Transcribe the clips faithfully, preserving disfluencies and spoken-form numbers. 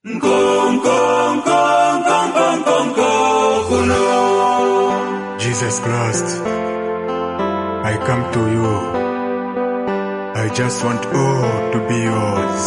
Jesus Christ, I come to you. I just want all to be yours.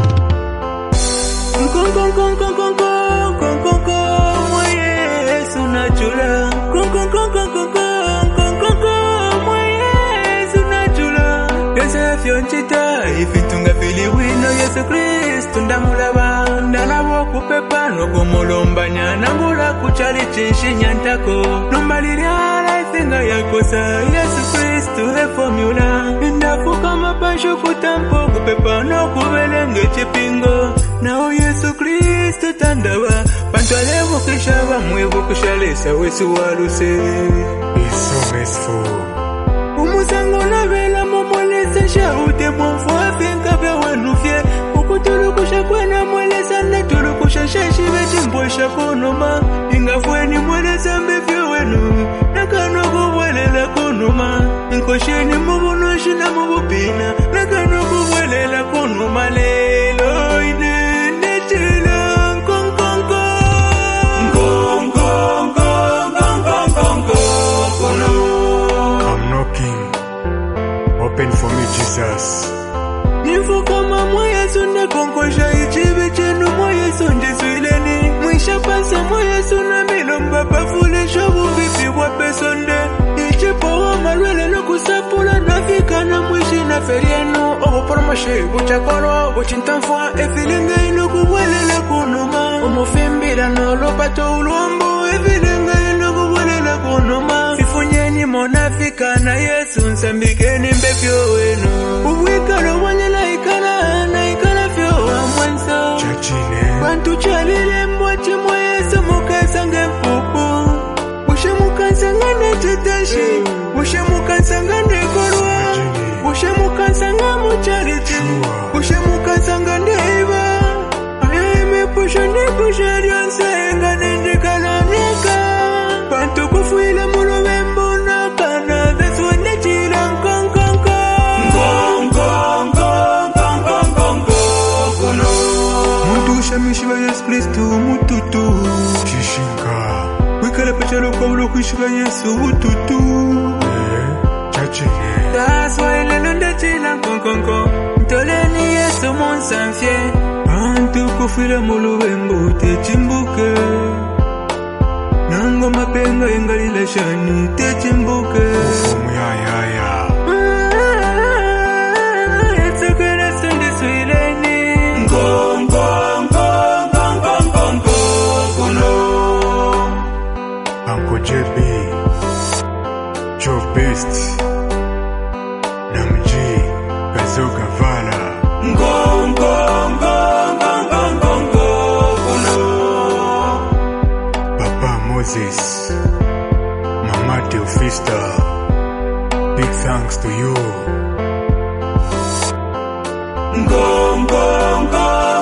Ifitunga fili wino Yesu Kristu ndamulaba ndalabo kupepa nokumulomba nyanangula kuchali chinshi nyantako nombalirya laifinga yakosa Yesu Kristu the formula ndafuka mapasho kutampo kupepa nokubelenge chipingo nao Yesu Kristu tandaba pantwalevo kishaba mwevo kushalesa wesu waluse. He's so merciful. Umusango na vela momolesa shaute bonfo afinka bewa nufye ukutulukusha kwena mwelesa na tulukusha shashi veti mbosha konoma ingafweni mwelesa mbefyo wenu nakano kubwelela konoma inkosheni mubunoshi na mubupina nakano kubwelela konoma lelo ine netela nkonkonko nkonkonko nkonkonko kono. Open for me, Jesus. Nifu kama moya sunde konkosha ichibi chenu moya sunde suileni mwisha pasa moya suna milomba pafule shobu vipi wape sonde ichipo wa malwele no kusapula nafika na mwishi na ferieno ogo pormashe buchakoro buchintanfwa efilinga ino kuwelela kunuma umufimbira no lopato uluambo efilinga ino kuwelela kunuma sifunyeni monafika na Yesu nsambikeni mbefyo wenu uwikalo wanyela ikala na ikala fyo wa mwanso Chachine bantu chalile mwachi mwa Yesu mukasange mpupu ushe mukasangane chitashi ushe mukasangane korwa ushe mukasanga muchariti ushe mukasangane iba ayeme pusha ni pusha lyonse ngane ndikala nika bantu kufuile mulubembo na kana that's when they chila nkonkonko nkonkonko nkonkonko kono muntu shamishiba Yesu Kristu mututu Chishinka wikala pachalo kwa kuishiba Yesu mututu eh Chachine that's why lelo ndachila nkonkonko ntoleni Yesu monsanfye bantu kufuile mulubembo techimbuke nango mapenga ingalila shani techimbuke Ufumu ya ya ya Yesu Kristu ndisuileni nkonkonko nkonkonko kono. Uncle J B Joe Best Namji Kazoga Vala Nkonkonko nkonkonko kono. Papa Moses Mama Teofista, big thanks to you. Nkonkonko